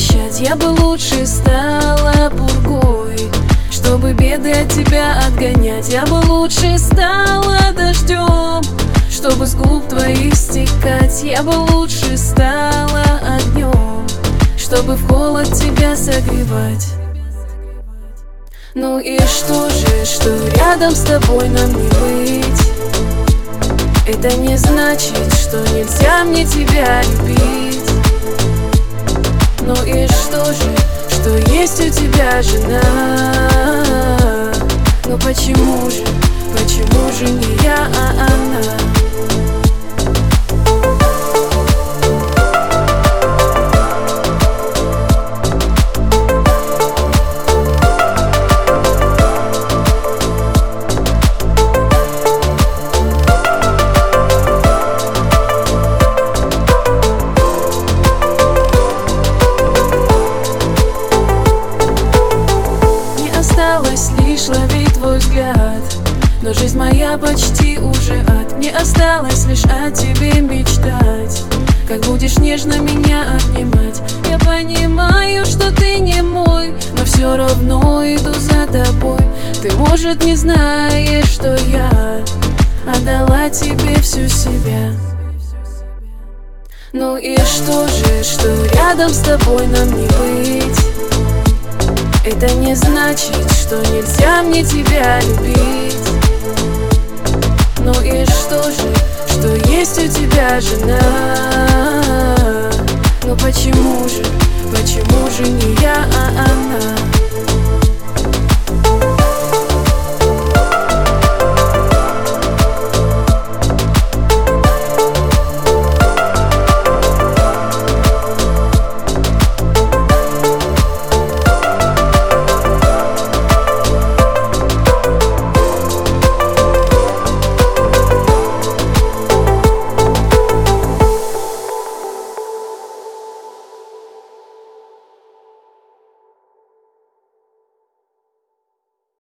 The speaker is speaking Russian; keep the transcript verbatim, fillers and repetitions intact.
прощать, я бы лучше стала пургой. Чтобы беды от тебя отгонять, я бы лучше стала дождем. Чтобы с губ твоих стекать, я бы лучше стала огнем. Чтобы в холод тебя согревать. Ну и что же, что рядом с тобой нам не быть? Это не значит, что нельзя мне тебя любить. Ну и что же, что есть у тебя жена? Но почему же, почему же не я, а она? Осталось лишь ловить твой взгляд, но жизнь моя почти уже ад. Мне осталось лишь о тебе мечтать, как будешь нежно меня обнимать. Я понимаю, что ты не мой, но все равно иду за тобой. Ты, может, не знаешь, что я отдала тебе всю себя. Ну и что же, что рядом с тобой нам не быть? Это не значит, что нельзя мне тебя любить. Ну и что же, что есть у тебя жена?